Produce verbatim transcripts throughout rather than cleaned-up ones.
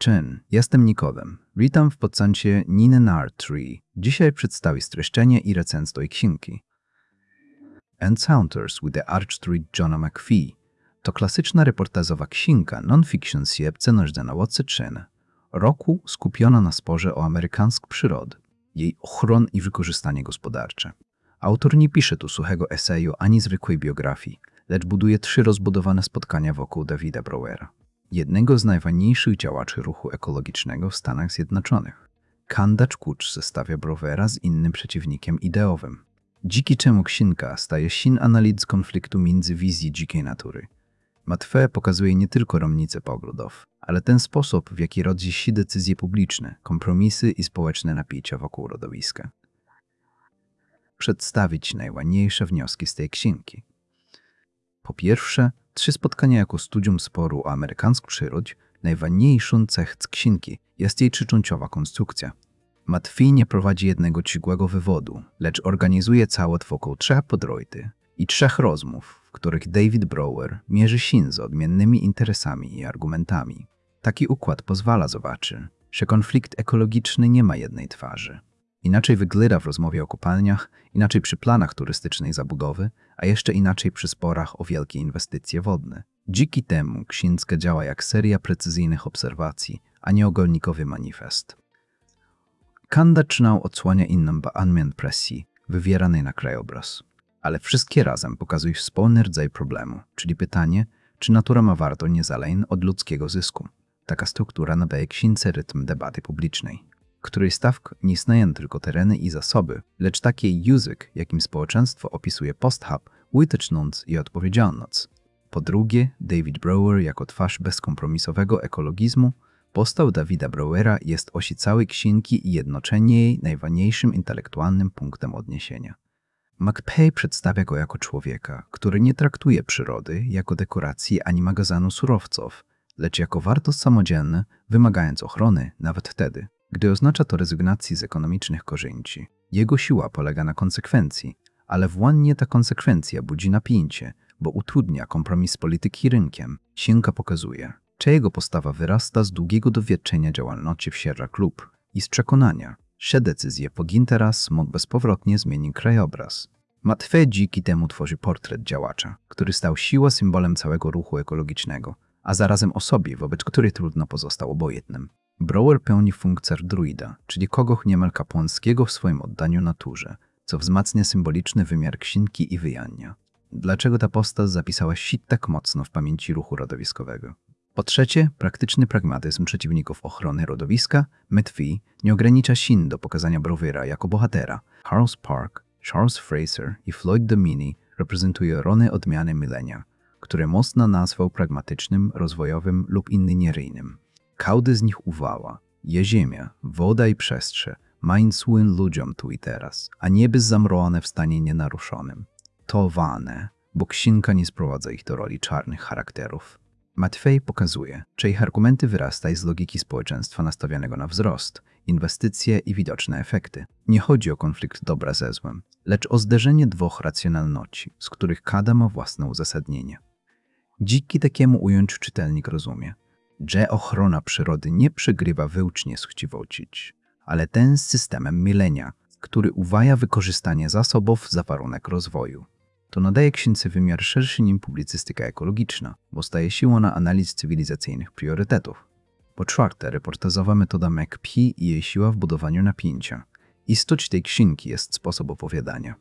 Cześć, jestem Nikodem. Witam w podcaście Nine Nar trzy. Dzisiaj przedstawię streszczenie i recenzję tej książki. Encounters with the Archduke Johna McPhee to klasyczna reportażowa książka non-fiction siebce na odsetrzenie roku skupiona na sporze o amerykańską przyrodę, jej ochronę i wykorzystanie gospodarcze. Autor nie pisze tu suchego eseju ani zwykłej biografii, lecz buduje trzy rozbudowane spotkania wokół Davida Browera, jednego z najważniejszych działaczy ruchu ekologicznego w Stanach Zjednoczonych. Kandacz Kucz zestawia Browera z innym przeciwnikiem ideowym. Dziki czemu książka staje się analizą konfliktu między wizji dzikiej natury. Matfee pokazuje nie tylko romnicę poglądów, ale ten sposób, w jaki rodzi się decyzje publiczne, kompromisy i społeczne napięcia wokół środowiska. Przedstawić najważniejsze wnioski z tej książki. Po pierwsze, trzy spotkania jako studium sporu o amerykańską przyrodę, najważniejszą cechą książki jest jej trzyczęściowa konstrukcja. Matfee nie prowadzi jednego ciągłego wywodu, lecz organizuje całość wokół trzech podróży i trzech rozmów, w których David Brower mierzy się z odmiennymi interesami i argumentami. Taki układ pozwala zobaczyć, że konflikt ekologiczny nie ma jednej twarzy. Inaczej wygląda w rozmowie o kopalniach, inaczej przy planach turystycznej zabudowy, a jeszcze inaczej przy sporach o wielkie inwestycje wodne. Dzięki temu książka działa jak seria precyzyjnych obserwacji, a nie ogólnikowy manifest. Kandacz odsłania inną odmian presji wywieranej na krajobraz, ale wszystkie razem pokazują wspólny rodzaj problemu, czyli pytanie, czy natura ma warto niezależnie od ludzkiego zysku. Taka struktura nadaje książce rytm debaty publicznej, której stawką nie istnieją tylko tereny i zasoby, lecz taki język, jakim społeczeństwo opisuje post-hub, użyteczność i odpowiedzialność. Po drugie, David Brower jako twarz bezkompromisowego ekologizmu, postać Davida Browera jest osi całej książki i jednocześnie jej najważniejszym intelektualnym punktem odniesienia. McPhee przedstawia go jako człowieka, który nie traktuje przyrody jako dekoracji ani magazynu surowców, lecz jako wartość samodzielna, wymagając ochrony nawet wtedy, gdy oznacza to rezygnacji z ekonomicznych korzyści. Jego siła polega na konsekwencji, ale właśnie ta konsekwencja budzi napięcie, bo utrudnia kompromis polityki rynkiem. Książka pokazuje, że jego postawa wyrasta z długiego doświadczenia działalności w Sierra Club i z przekonania, że decyzje podjęte raz mogą bezpowrotnie zmienić krajobraz. Matfee dzięki temu tworzy portret działacza, który stał siłą symbolem całego ruchu ekologicznego, a zarazem osobie, wobec której trudno pozostał obojętnym. Brower pełni funkcję druida, czyli kogoś niemal kapłańskiego w swoim oddaniu naturze, co wzmacnia symboliczny wymiar książki i wyjania. Dlaczego ta postać zapisała się tak mocno w pamięci ruchu środowiskowego? Po trzecie, praktyczny pragmatyzm przeciwników ochrony środowiska, Matfee, nie ogranicza się do pokazania Browera jako bohatera. Charles Park, Charles Fraser i Floyd Domini reprezentują role odmiany milenia, które można nazwał pragmatycznym, rozwojowym lub inżynieryjnym. Każdy z nich uwała, je ziemia, woda i przestrzeń, mają służyć ludziom tu i teraz, a nie być zamrożone w stanie nienaruszonym. To wane, bo książka nie sprowadza ich do roli czarnych charakterów. Matfee pokazuje, że ich argumenty wyrastają z logiki społeczeństwa nastawionego na wzrost, inwestycje i widoczne efekty. Nie chodzi o konflikt dobra ze złem, lecz o zderzenie dwóch racjonalności, z których każda ma własne uzasadnienie. Dzięki takiemu ujęciu czytelnik rozumie, że ochrona przyrody nie przegrywa wyłącznie z chciwością, ale ten z systemem milenia, który uwaja wykorzystanie zasobów za warunek rozwoju. To nadaje książce wymiar szerszy niż publicystyka ekologiczna, bo staje się ona analiz cywilizacyjnych priorytetów. Po czwarte, reportażowa metoda McPhee i jej siła w budowaniu napięcia. Istotą tej książki jest sposób opowiadania.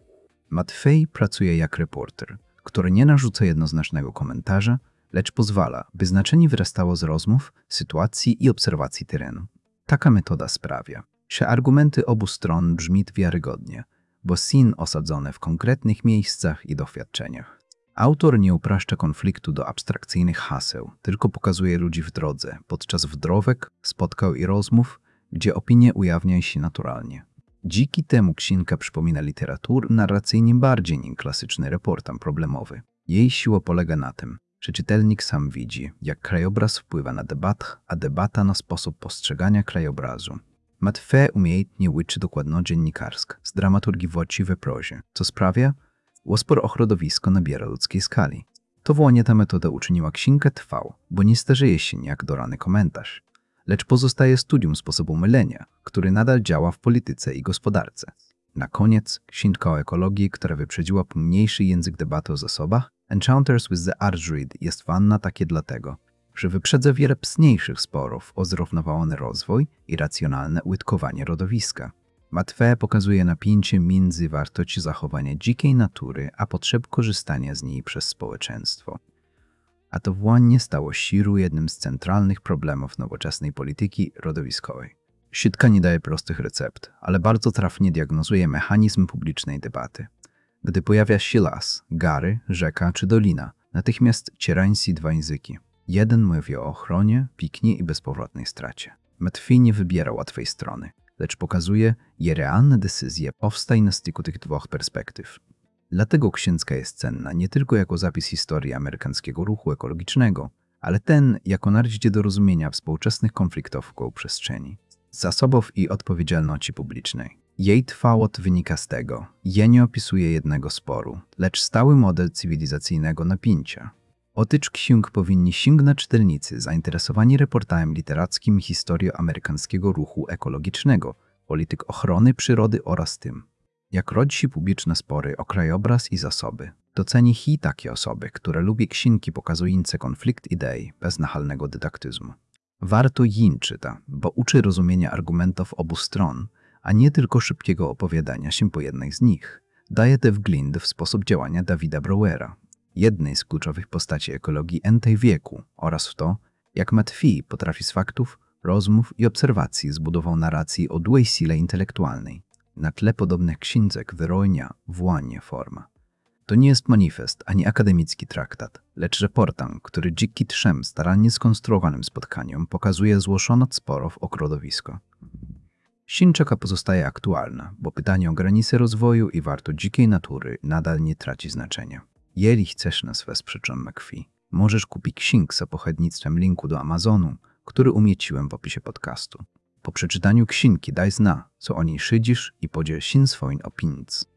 Matfee pracuje jak reporter, który nie narzuca jednoznacznego komentarza, lecz pozwala, by znaczenie wyrastało z rozmów, sytuacji i obserwacji terenu. Taka metoda sprawia, że argumenty obu stron brzmią wiarygodnie, bo są osadzone w konkretnych miejscach i doświadczeniach. Autor nie upraszcza konfliktu do abstrakcyjnych haseł, tylko pokazuje ludzi w drodze, podczas wdrówek, spotkań i rozmów, gdzie opinie ujawniają się naturalnie. Dzięki temu książka przypomina literaturę narracyjnie bardziej niż klasyczny reportaż problemowy. Jej siła polega na tym, że czytelnik sam widzi, jak krajobraz wpływa na debatę, a debata na sposób postrzegania krajobrazu. Matfee umiejętnie łączy dokładność dziennikarską z dramaturgii właściwej prozie, co sprawia, że spór o środowisko nabiera ludzkiej skali. To właśnie ta metoda uczyniła książkę trwałą, bo nie starzeje się jak dorany komentarz, lecz pozostaje studium sposobu mylenia, który nadal działa w polityce i gospodarce. Na koniec książka o ekologii, która wyprzedziła pomniejszy język debaty o zasobach, Encounters with the Argrid jest ważna takie dlatego, że wyprzedza wiele psniejszych sporów o zrównoważony rozwój i racjonalne użytkowanie rodowiska. Matwee pokazuje napięcie między wartością zachowania dzikiej natury a potrzeb korzystania z niej przez społeczeństwo. A to właśnie stało się jednym z centralnych problemów nowoczesnej polityki rodowiskowej. Sitka nie daje prostych recept, ale bardzo trafnie diagnozuje mechanizm publicznej debaty. Gdy pojawia się las, gary, rzeka czy dolina, natychmiast cierają się dwa języki. Jeden mówi o ochronie, piknie i bezpowrotnej stracie. Matwee nie wybiera łatwej strony, lecz pokazuje, że realne decyzje powstają na styku tych dwóch perspektyw. Dlatego książka jest cenna nie tylko jako zapis historii amerykańskiego ruchu ekologicznego, ale ten jako narzędzie do rozumienia współczesnych konfliktów koło przestrzeni, zasobów i odpowiedzialności publicznej. Jej trwałość wynika z tego, że nie opisuje jednego sporu, lecz stały model cywilizacyjnego napięcia. Otycz ksiąg powinni sięgnąć czytelnicy zainteresowani reportajem literackim historią amerykańskiego ruchu ekologicznego, polityk ochrony przyrody oraz tym, jak rodzi się publiczne spory o krajobraz i zasoby. Doceni hi takie osoby, które lubią książki pokazujące konflikt idei bez nachalnego dydaktyzmu. Warto ją czyta, bo uczy rozumienia argumentów obu stron, a nie tylko szybkiego opowiadania się po jednej z nich. Daje te wgląd w sposób działania Davida Browera, jednej z kluczowych postaci ekologii entej wieku, oraz w to, jak Matwee potrafi z faktów, rozmów i obserwacji zbudował narrację o długiej sile intelektualnej. Na tle podobnych książek wyróżnia właśnie forma. To nie jest manifest ani akademicki traktat, lecz reportaż, który dzięki trzem starannie skonstruowanym spotkaniom pokazuje złożoność sporów o środowisko. Książka pozostaje aktualna, bo pytanie o granice rozwoju i wartość dzikiej natury nadal nie traci znaczenia. Jeżeli chcesz nas wesprzeć John McPhee, możesz kupić książkę za pośrednictwem linku do Amazonu, który umieściłem w opisie podcastu. Po przeczytaniu książki daj zna, co o niej szydzisz i podziel się swoim opinią.